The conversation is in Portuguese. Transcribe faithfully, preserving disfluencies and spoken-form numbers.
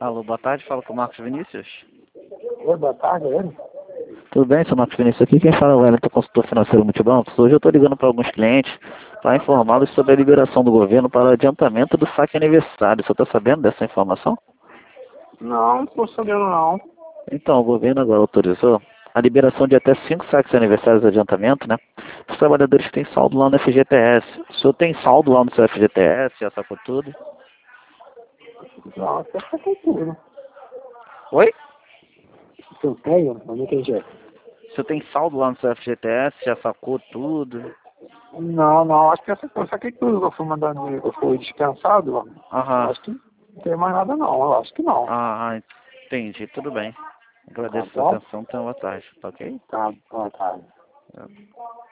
Alô, boa tarde, fala com o Marcos Vinícius. Oi, boa tarde, é ele? Tudo bem, sou Marcos Vinícius aqui. Quem fala é o Wellington, consultor financeiro Multibancos. Hoje eu estou ligando para alguns clientes para informá-los sobre a liberação do governo para o adiantamento do saque aniversário. Você está sabendo dessa informação? Não, não estou sabendo não. Então, o governo agora autorizou a liberação de até cinco saques aniversários de adiantamento, né? Os trabalhadores que têm saldo lá no F G T S. O senhor tem saldo lá no seu F G T S? Já sacou tudo? Não, você sacou tudo. Oi? Se eu tenho, eu não entendi. O senhor tem saldo lá no seu F G T S? Já sacou tudo? Não, não, acho que essa, eu saquei tudo que eu fui mandando, eu fui dispensado. Aham. Acho que não tem mais nada não, eu acho que não. Ah, entendi, tudo bem. Tá Agradeço a sua bom? atenção, tenha uma boa tarde, tá ok? Tá, boa tarde. É.